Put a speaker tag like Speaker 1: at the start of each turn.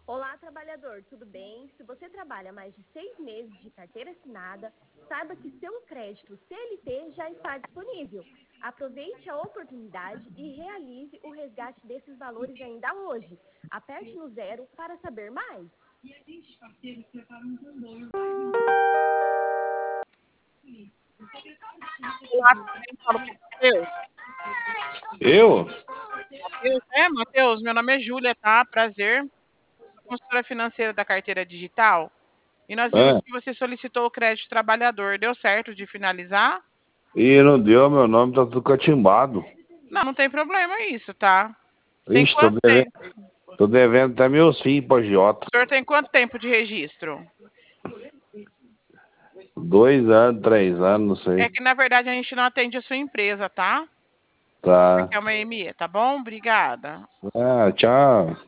Speaker 1: Olá, trabalhador, tudo bem? Se você trabalha mais de 6 meses de carteira assinada, saiba que seu crédito CLT já está disponível. Aproveite a oportunidade e realize o resgate desses valores ainda hoje. Aperte no 0 para saber mais. E a gente, parceiros, prepara um condômino.
Speaker 2: Olá, tudo bem? Falo com o Matheus.
Speaker 3: Eu?
Speaker 2: Matheus, meu nome é Júlia, tá? Prazer. Consultora financeira da carteira digital. E nós vimos
Speaker 3: É.
Speaker 2: que você solicitou o crédito trabalhador. Deu certo de finalizar?
Speaker 3: E não deu, meu nome tá tudo catimbado.
Speaker 2: Não, não tem problema isso, tá? Tem
Speaker 3: Ixi,
Speaker 2: quanto tempo?
Speaker 3: tô devendo até meus filhos pro agiota.
Speaker 2: O senhor tem quanto tempo de registro?
Speaker 3: 2 anos, 3 anos, não sei.
Speaker 2: É que, na verdade, a gente não atende a sua empresa, tá?
Speaker 3: Tá.
Speaker 2: Porque é uma ME, tá bom? Obrigada.
Speaker 3: Ah, tchau.